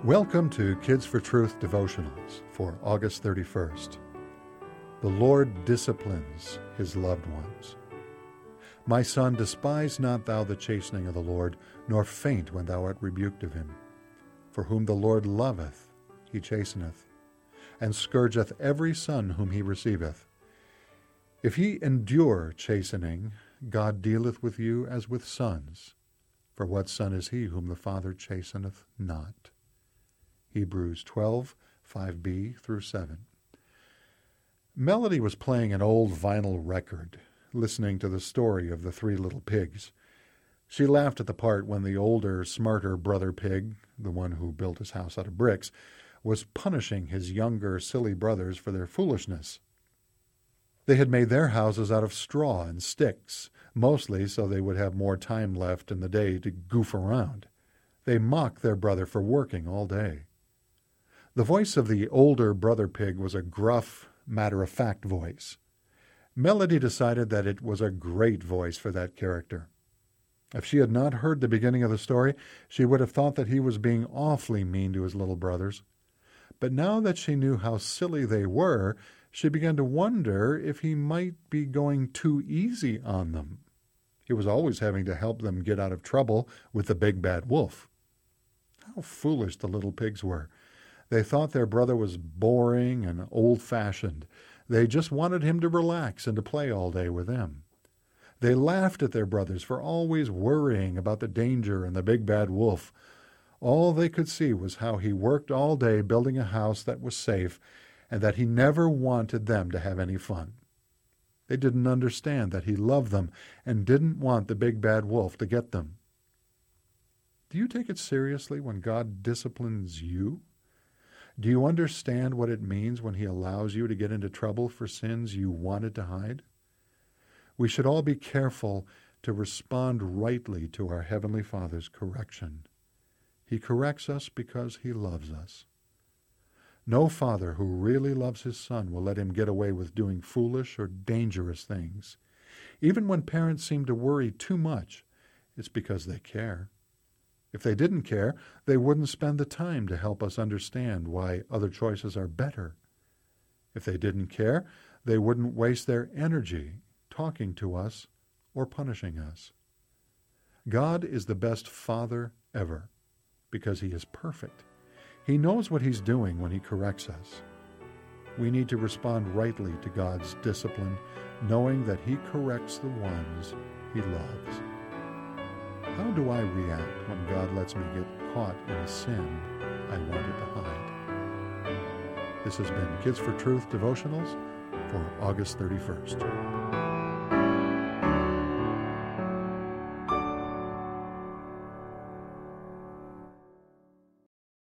Welcome to Kids for Truth devotionals for August 31st. The Lord disciplines his loved ones. My son, despise not thou the chastening of the Lord, nor faint when thou art rebuked of him. For whom the Lord loveth, he chasteneth, and scourgeth every son whom he receiveth. If ye endure chastening, God dealeth with you as with sons. For what son is he whom the Father chasteneth not? Hebrews 12, 5b through 7. Melody was playing an old vinyl record, listening to the story of the three little pigs. She laughed at the part when the older, smarter brother pig, the one who built his house out of bricks, was punishing his younger, silly brothers for their foolishness. They had made their houses out of straw and sticks, mostly so they would have more time left in the day to goof around. They mocked their brother for working all day. The voice of the older brother pig was a gruff, matter-of-fact voice. Melody decided that it was a great voice for that character. If she had not heard the beginning of the story, she would have thought that he was being awfully mean to his little brothers. But now that she knew how silly they were, she began to wonder if he might be going too easy on them. He was always having to help them get out of trouble with the big bad wolf. How foolish the little pigs were. They thought their brother was boring and old-fashioned. They just wanted him to relax and to play all day with them. They laughed at their brothers for always worrying about the danger and the big bad wolf. All they could see was how he worked all day building a house that was safe and that he never wanted them to have any fun. They didn't understand that he loved them and didn't want the big bad wolf to get them. Do you take it seriously when God disciplines you? Do you understand what it means when he allows you to get into trouble for sins you wanted to hide? We should all be careful to respond rightly to our Heavenly Father's correction. He corrects us because he loves us. No father who really loves his son will let him get away with doing foolish or dangerous things. Even when parents seem to worry too much, it's because they care. If they didn't care, they wouldn't spend the time to help us understand why other choices are better. If they didn't care, they wouldn't waste their energy talking to us or punishing us. God is the best father ever because he is perfect. He knows what he's doing when he corrects us. We need to respond rightly to God's discipline, knowing that he corrects the ones he loves. How do I react when God lets me get caught in a sin I wanted to hide? This has been Kids for Truth devotionals for August 31st.